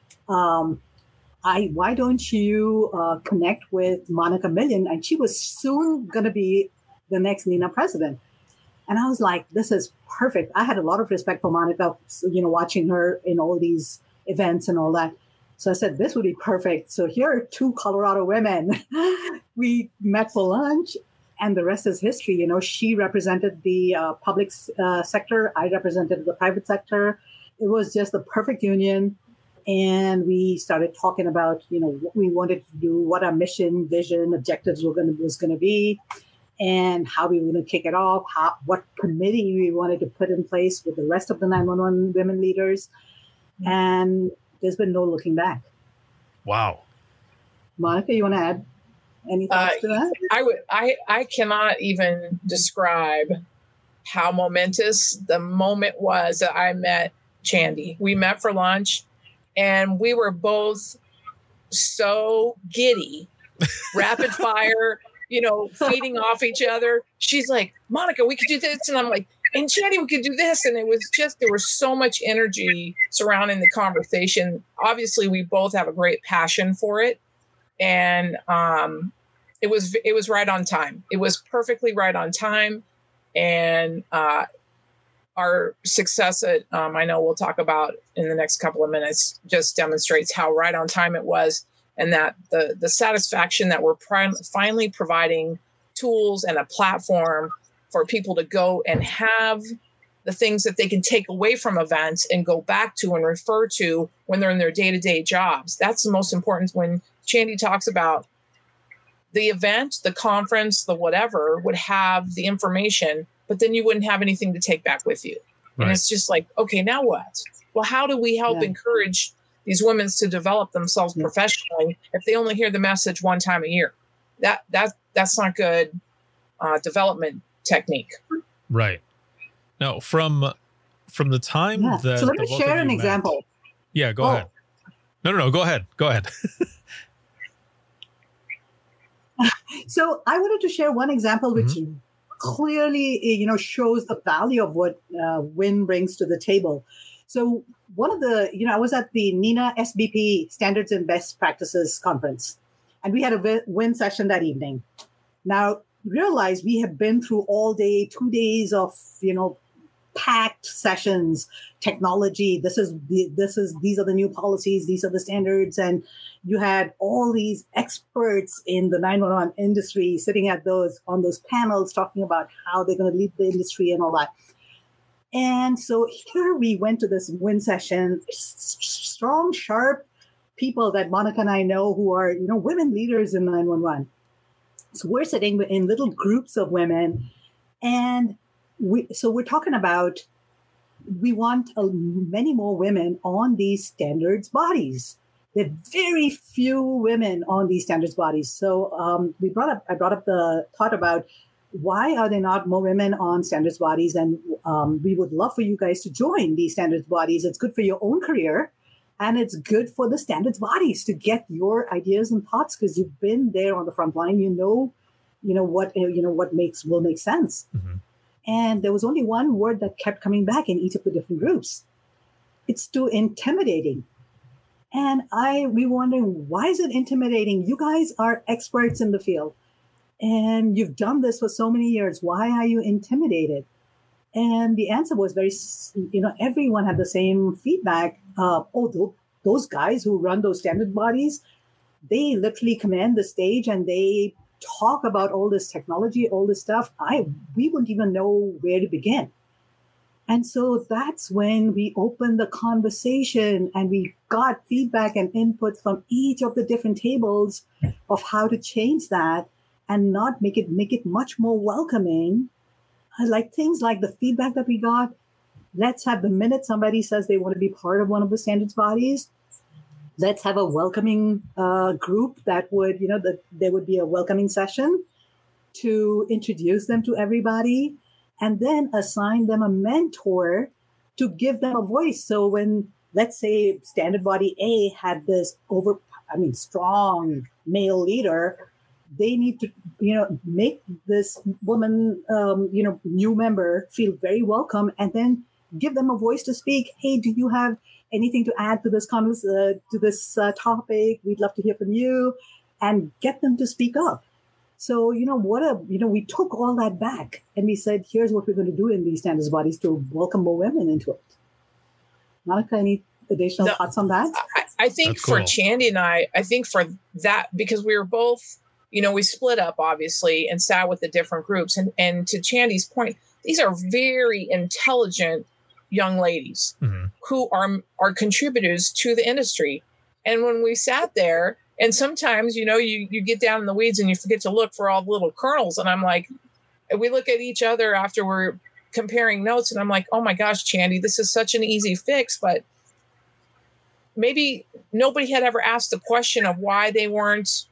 Why don't you connect with Monica Million? And she was soon going to be the next NINA president. And I was like, this is perfect. I had a lot of respect for Monica, watching her in all these events and all that. So I said, this would be perfect. So here are two Colorado women. We met for lunch, and the rest is history. She represented the public sector. I represented the private sector. It was just the perfect union. And we started talking about, what we wanted to do, what our mission, vision, objectives was going to be, and how we were going to kick it off, what committee we wanted to put in place with the rest of the 911 women leaders. And there's been no looking back. Wow. Monica, you want to add any thoughts to that? I cannot even describe how momentous the moment was that I met Chendi. We met for lunch, and we were both so giddy, rapid fire, feeding off each other. She's like, Monica, we could do this. And I'm like, and Chendi, we could do this. And it was just, there was so much energy surrounding the conversation. Obviously, we both have a great passion for it. And it was right on time. It was perfectly right on time. And our success at, I know we'll talk about in the next couple of minutes, just demonstrates how right on time it was. And that the satisfaction that we're finally providing tools and a platform for people to go and have the things that they can take away from events and go back to and refer to when they're in their day-to-day jobs. That's the most important. When Chendi talks about the event, the conference, the whatever would have the information, but then you wouldn't have anything to take back with you. Right. And it's just like, okay, now what? Well, how do we help encourage these women to develop themselves professionally if they only hear the message one time a year? That's not good development technique. Right. Now, from the time that so let me share an example. Yeah, go ahead. No, go ahead. So I wanted to share one example which clearly, shows the value of what WIN brings to the table. So one of the, I was at the NINA SBP Standards and Best Practices Conference, and we had a WIN session that evening. Now, realize we have been through all day, 2 days of, packed sessions, technology. These are the new policies. These are the standards. And you had all these experts in the 911 industry sitting on those panels talking about how they're going to lead the industry and all that. And so here we went to this WIN session, strong, sharp people that Monica and I know who are, women leaders in 911. So we're sitting in little groups of women, and we're talking about we want many more women on these standards bodies. There are very few women on these standards bodies. So I brought up the thought about why are there not more women on standards bodies? And we would love for you guys to join these standards bodies. It's good for your own career, and it's good for the standards bodies to get your ideas and thoughts because you've been there on the front line. What will make sense. Mm-hmm. And there was only one word that kept coming back in each of the different groups. It's too intimidating. And we were wondering, why is it intimidating? You guys are experts in the field and you've done this for so many years. Why are you intimidated? And the answer was everyone had the same feedback. Those guys who run those standard bodies, they literally command the stage and they talk about all this technology, all this stuff. We wouldn't even know where to begin. And so that's when we opened the conversation and we got feedback and inputs from each of the different tables of how to change that and not make it much more welcoming. Like things like the feedback that we got. Let's have the minute somebody says they want to be part of one of the standards bodies, let's have a welcoming group that would, there would be a welcoming session to introduce them to everybody and then assign them a mentor to give them a voice. So when, let's say, standard body A had this strong male leader, they need to, make this woman, new member feel very welcome and then give them a voice to speak. Hey, do you have anything to add to this topic? We'd love to hear from you, and get them to speak up. So, we took all that back and we said, here's what we're going to do in these standards bodies to welcome more women into it. Monica, any additional thoughts on that? I think for Chandy and I think for that, because we were both, we split up obviously and sat with the different groups. And to Chandy's point, these are very intelligent young ladies who are contributors to the industry. And when we sat there, and sometimes, you get down in the weeds and you forget to look for all the little kernels. And I'm like, we look at each other after we're comparing notes and I'm like, oh my gosh, Chandy, this is such an easy fix. But maybe nobody had ever asked the question of why they weren't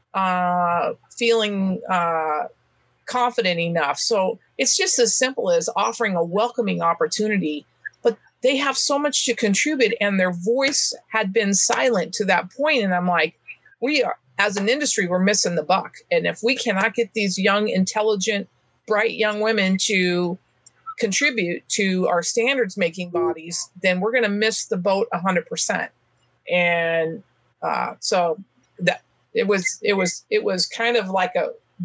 feeling confident enough. So it's just as simple as offering a welcoming opportunity. But they have so much to contribute and their voice had been silent to that point. And I'm like, we are, as an industry, we're missing the buck. And if we cannot get these young, intelligent, bright young women to contribute to our standards making bodies, then we're going to miss the boat 100%. And so that it was kind of like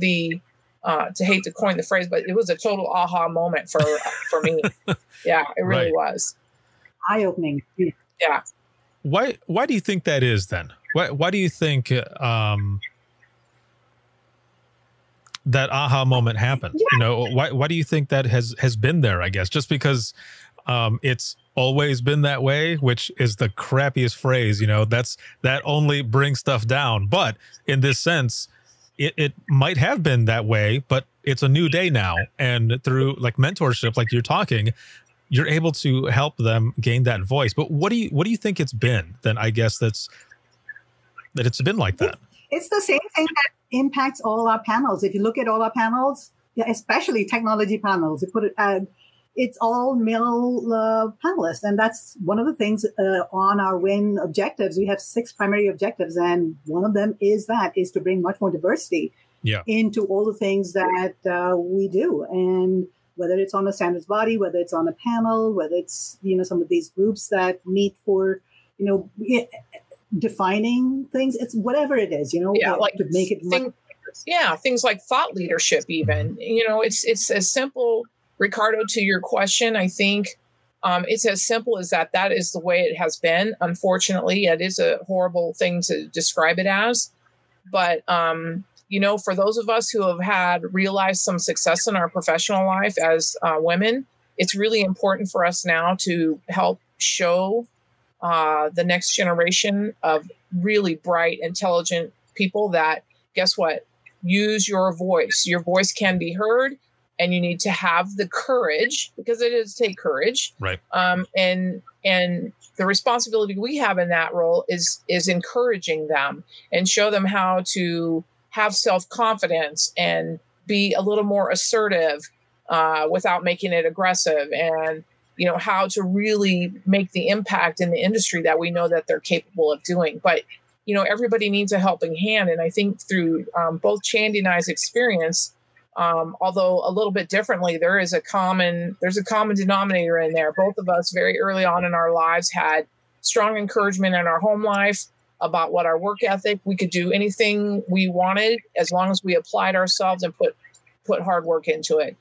to hate to coin the phrase, but it was a total aha moment for me. Yeah, it really was eye-opening. Yeah. Why do you think that is then? Why do you think that aha moment happened? Yeah. Why do you think that has been there? I guess just because it's always been that way, which is the crappiest phrase. That only brings stuff down. But in this sense, it might have been that way, but it's a new day now, and through like mentorship, like you're talking, you're able to help them gain that voice. But what do you think it's been then? I guess that it's been like that. It's the same thing that impacts all our panels. If you look at all our panels, especially technology panels. You put it, it's all male panelists, and that's one of the things on our WIN objectives. We have 6 primary objectives, and one of them is to bring much more diversity into all the things that we do, and whether it's on a standards body, whether it's on a panel, whether it's some of these groups that meet for defining things. It's whatever it is, like to make it. Things like thought leadership, even. It's as simple. Ricardo, to your question, I think it's as simple as that. That is the way it has been. Unfortunately, it is a horrible thing to describe it as. But, for those of us who have realized some success in our professional life as women, it's really important for us now to help show the next generation of really bright, intelligent people that, guess what? Use your voice. Your voice can be heard. And you need to have the courage, because it does take courage. Right. And the responsibility we have in that role is encouraging them and show them how to have self-confidence and be a little more assertive without making it aggressive, and how to really make the impact in the industry that we know that they're capable of doing. But everybody needs a helping hand, and I think through both Chandy and I's experience. Although a little bit differently, there's a common denominator in there. Both of us very early on in our lives had strong encouragement in our home life about what our work ethic. We could do anything we wanted as long as we applied ourselves and put hard work into it.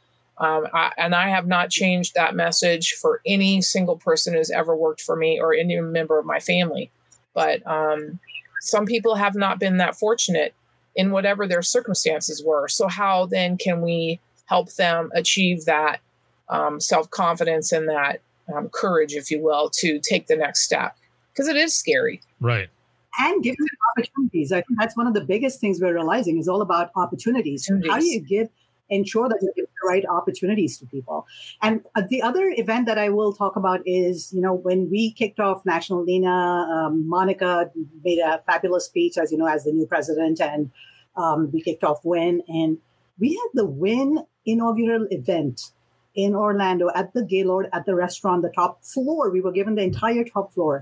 I have not changed that message for any single person who's ever worked for me or any member of my family. But some people have not been that fortunate in whatever their circumstances were. So how then can we help them achieve that self-confidence and that courage, if you will, to take the next step? Because it is scary. Right. And giving them opportunities. I think that's one of the biggest things we're realizing is all about opportunities. How do you ensure that you give the right opportunities to people? And the other event that I will talk about is, when we kicked off National NENA, Monica made a fabulous speech, as as the new president, and we kicked off WIN, and we had the WIN inaugural event in Orlando at the Gaylord at the restaurant, the top floor. We were given the entire top floor.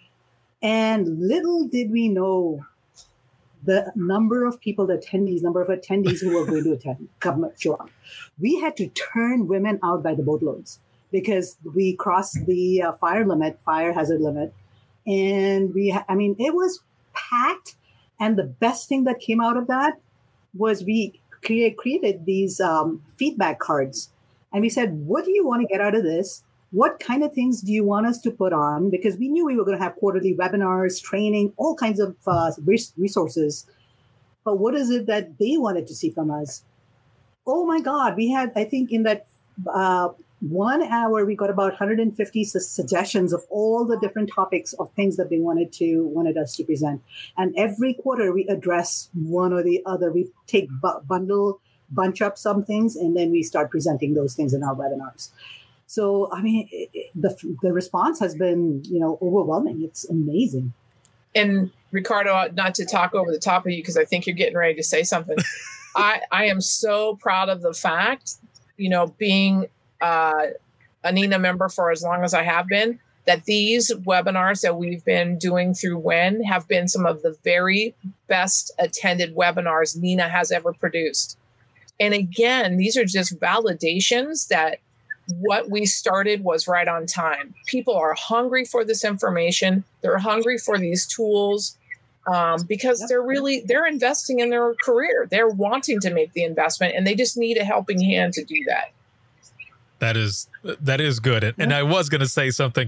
And little did we know the number of attendees who were going to attend, show up. We had to turn women out by the boatloads because we crossed the fire hazard limit. And it was packed. And the best thing that came out of that was we created these feedback cards. And we said, what do you want to get out of this? What kind of things do you want us to put on? Because we knew we were going to have quarterly webinars, training, all kinds of resources. But what is it that they wanted to see from us? Oh, my God. We had, I think, in that 1 hour, we got about 150 suggestions of all the different topics of things that they wanted us to present. And every quarter, we address one or the other. We take bunch up some things, and then we start presenting those things in our webinars. So, the response has been, overwhelming. It's amazing. And Ricardo, not to talk over the top of you, because I think you're getting ready to say something. I am so proud of the fact, being a NENA member for as long as I have been, that these webinars that we've been doing through WIN have been some of the very best attended webinars NENA has ever produced. And again, these are just validations that what we started was right on time. People are hungry for this information. They're hungry for these tools because they're investing in their career. They're wanting to make the investment, and they just need a helping hand to do that. That is good. And I was going to say something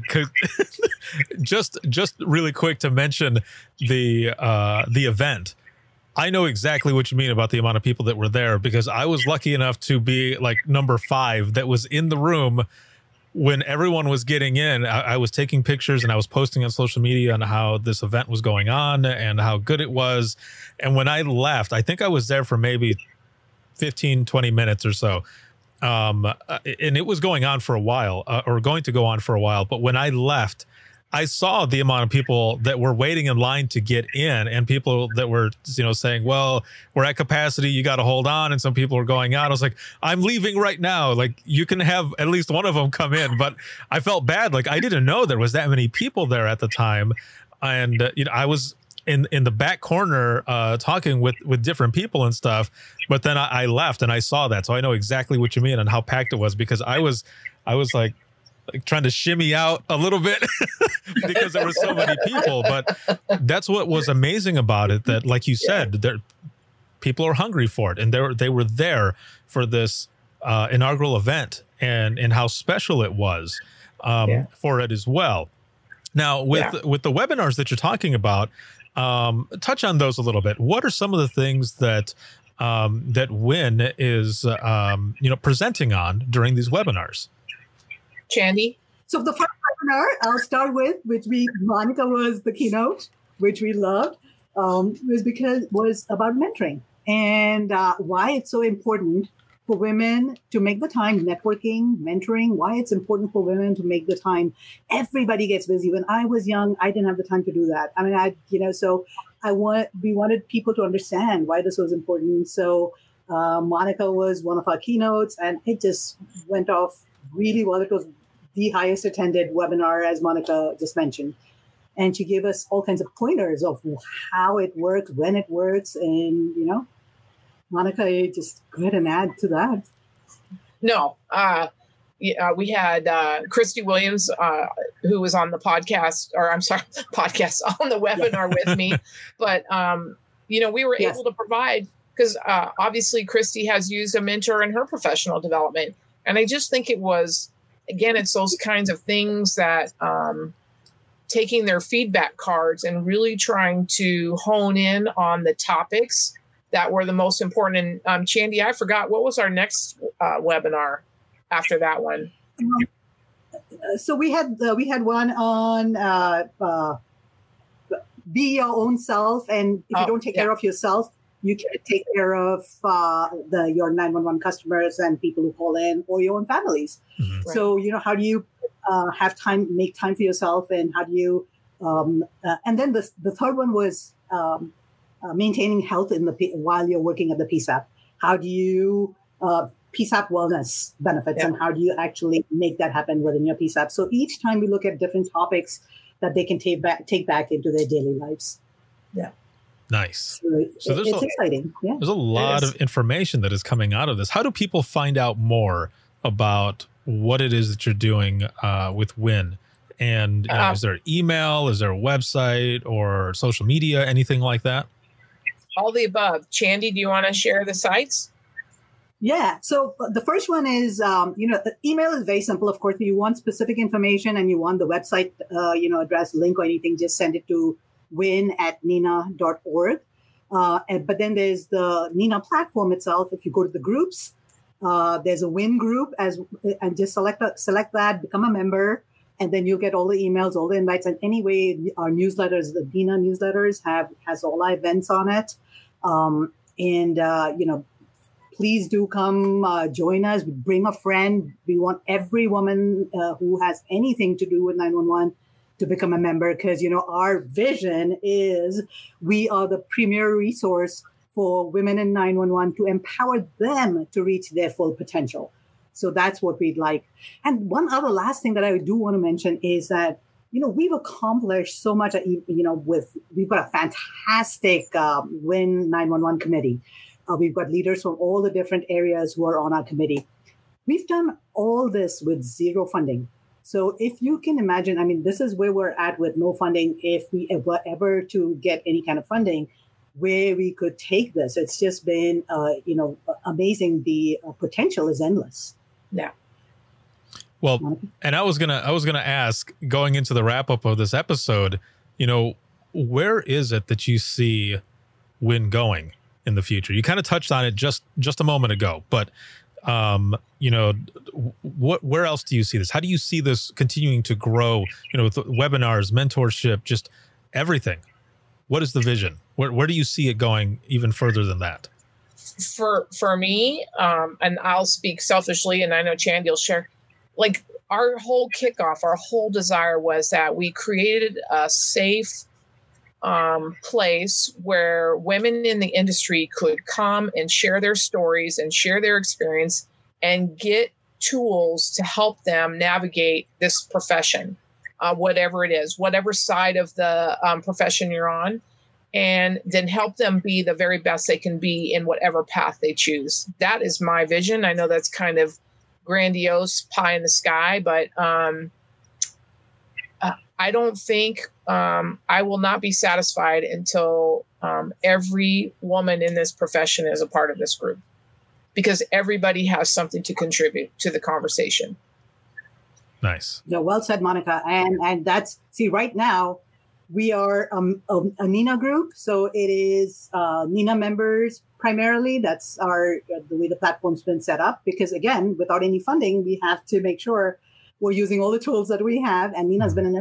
just really quick to mention the event. I know exactly what you mean about the amount of people that were there, because I was lucky enough to be like number 5 that was in the room when everyone was getting in. I was taking pictures and I was posting on social media on how this event was going on and how good it was. And when I left, I think I was there for maybe 15, 20 minutes or so. And it was going on for a while, or going to go on for a while. But when I left, I saw the amount of people that were waiting in line to get in, and people that were, saying, well, we're at capacity, you got to hold on. And some people were going out. I was like, I'm leaving right now. Like, you can have at least one of them come in. But I felt bad. Like, I didn't know there was that many people there at the time. And, I was in the back corner talking with different people and stuff. But then I left and I saw that. So I know exactly what you mean and how packed it was, because I was like trying to shimmy out a little bit because there were so many people. But that's what was amazing about it, that, like you said, people are hungry for it, and they were there for this inaugural event, and how special it was for it as well. Now, with the webinars that you're talking about, touch on those a little bit. What are some of the things that WIN is presenting on during these webinars? Chandy? So the first webinar I'll start with, which Monica was the keynote, which we loved, was about mentoring and why it's so important for women to make the time, networking, mentoring, why it's important for women to make the time. Everybody gets busy. When I was young, I didn't have the time to do that. I mean, we wanted people to understand why this was important. So Monica was one of our keynotes, and it just went off really well. It was the highest attended webinar, as Monica just mentioned. And she gave us all kinds of pointers of how it works, when it works. And, Monica, you just go ahead and add to that. No, we had Christy Williams, who was on the podcast, on the webinar with me. But, we were able to provide, because obviously Christy has used a mentor in her professional development. And I just think it was, again, it's those kinds of things that taking their feedback cards and really trying to hone in on the topics that were the most important. And Chandy, I forgot, what was our next webinar after that one? So we had one on be your own self, and if you don't take care of yourself, you can take care of your 911 customers and people who call in, or your own families. Mm-hmm. Right. So, how do you make time for yourself, and how do you, and then the third one was maintaining health while you're working at the PSAP. How do you, PSAP wellness benefits, and how do you actually make that happen within your PSAP? So each time we look at different topics that they can take back into their daily lives. Yeah. Nice. So it's exciting. Yeah. There's a lot of information that is coming out of this. How do people find out more about what it is that you're doing with WIN? And is there email? Is there a website or social media, anything like that? All the above. Chandy, do you want to share the sites? Yeah. So the first one is, the email is very simple. Of course, if you want specific information and you want the website, address, link, or anything, just send it to win@nina.org. But then there's the Nina platform itself. If you go to the groups, there's a WIN group, and just select that, become a member, and then you'll get all the emails, all the invites. And anyway, our newsletters, the Nina newsletters has all our events on it. Please do come join us. Bring a friend. We want every woman who has anything to do with 911 to become a member, because, our vision is we are the premier resource for women in 911 to empower them to reach their full potential. So that's what we'd like. And one other last thing that I do want to mention is that, we've accomplished so much, we've got a fantastic WIN 911 committee. We've got leaders from all the different areas who are on our committee. We've done all this with zero funding. So if you can imagine, this is where we're at with no funding. If we ever to get any kind of funding, where we could take this, it's just been, amazing. The potential is endless. Yeah. Well, and I was gonna ask, going into the wrap up of this episode, where is it that you see WIN going in the future? You kind of touched on it just a moment ago, but where else do you see this? How do you see this continuing to grow? With webinars, mentorship, just everything. What is the vision? Where do you see it going even further than that? For me, and I'll speak selfishly, and I know Chandy will share. like our whole kickoff, our whole desire was that we created a safe place where women in the industry could come and share their stories and share their experience and get tools to help them navigate this profession, whatever it is, whatever side of the profession you're on, and then help them be the very best they can be in whatever path they choose. That is my vision. I know that's kind of grandiose, pie in the sky, but I don't think I will not be satisfied until every woman in this profession is a part of this group, because everybody has something to contribute to the conversation. Nice. Yeah, well said, Monica. And that's, see, right now we are a NINA group. So it is NINA members primarily. That's the way the platform's been set up, because again, without any funding, we have to make sure we're using all the tools that we have. And NINA's been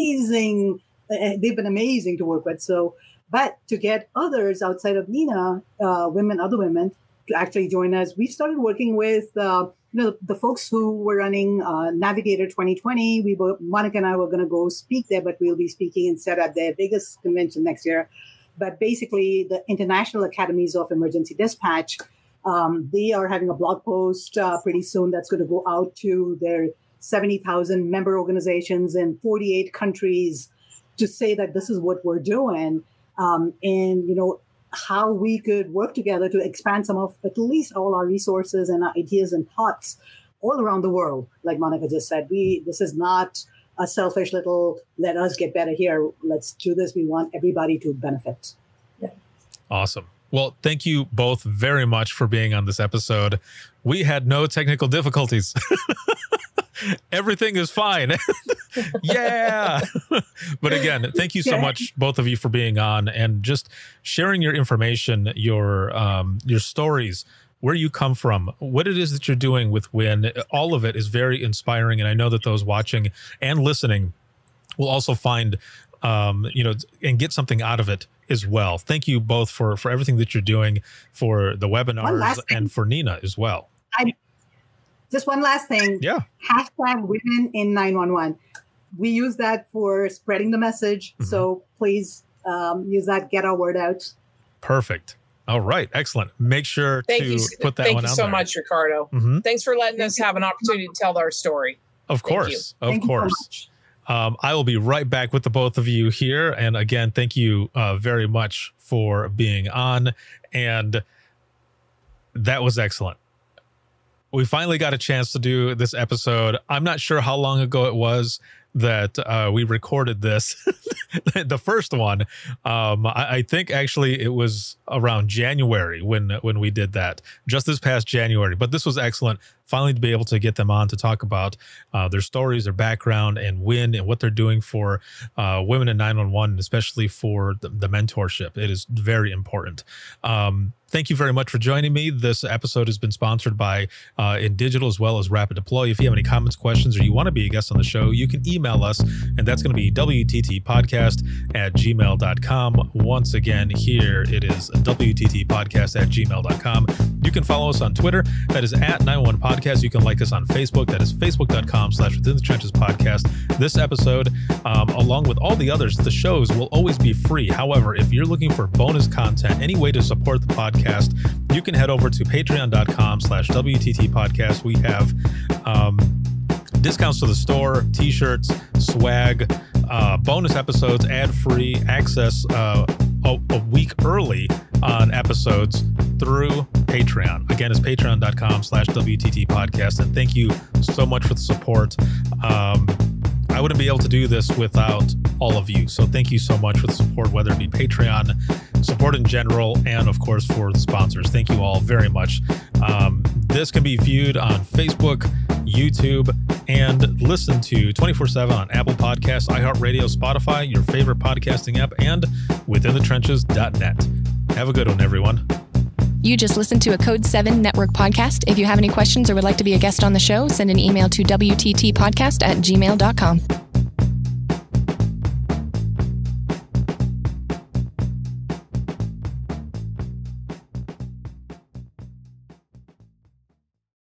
they've been amazing to work with. So, but to get others outside of NINA, other women to actually join us, we started working with, the folks who were running Navigator 2020. Monica and I were going to go speak there, but we'll be speaking instead at their biggest convention next year. But basically, the International Academies of Emergency Dispatch, they are having a blog post pretty soon that's going to go out to their 70,000 member organizations in 48 countries to say that this is what we're doing, and how we could work together to expand some of at least all our resources and our ideas and thoughts all around the world. Like Monica just said, this is not a selfish little, let us get better here. Let's do this. We want everybody to benefit. Yeah. Awesome. Well, thank you both very much for being on this episode. We had no technical difficulties. Everything is fine. Yeah. But again, thank you so much, both of you, for being on and just sharing your information, your stories, where you come from, what it is that you're doing with WIN. All of it is very inspiring. And I know that those watching and listening will also find, and get something out of it as well. Thank you both for everything that you're doing for the webinars and for NINA as well. Just one last thing. Yeah. Hashtag Women in 911. We use that for spreading the message. Mm-hmm. So please use that, get our word out. Perfect. All right. Excellent. Make sure to put that one out there. Thank you so much, Ricardo. Mm-hmm. Thanks for letting us have an opportunity to tell our story. Of course. Of course. I will be right back with the both of you here. And again, thank you very much for being on. And that was excellent. We finally got a chance to do this episode. I'm not sure how long ago it was that we recorded this, the first one. I think actually it was around January when we did that, just this past January. But this was excellent. Finally to be able to get them on to talk about their stories, their background, and WIN and what they're doing for women in 911, especially for the mentorship. It is very important. Thank you very much for joining me. This episode has been sponsored by InDigital as well as Rapid Deploy. If you have any comments, questions, or you want to be a guest on the show, you can email us, and that's going to be wttpodcast@gmail.com. Once again, here it is, wttpodcast@gmail.com. You can follow us on Twitter. That is @911podcast. You can like us on Facebook. That is facebook.com/Within the Trenches Podcast. This episode, along with all the others, the shows will always be free. However, if you're looking for bonus content, any way to support the podcast, you can head over to patreon.com/WTT podcast. We have discounts to the store, t-shirts, swag, bonus episodes, ad-free access a week early on episodes through Patreon. Again, it's patreon.com/WTT podcast. And thank you so much for the support. I wouldn't be able to do this without all of you. So thank you so much for the support, whether it be Patreon, support in general, and of course for the sponsors. Thank you all very much. This can be viewed on Facebook, YouTube, and listened to 24/7 on Apple Podcasts, iHeartRadio, Spotify, your favorite podcasting app, and withinthetrenches.net. Have a good one, everyone. You just listened to a Code 7 Network podcast. If you have any questions or would like to be a guest on the show, send an email to wttpodcast@gmail.com.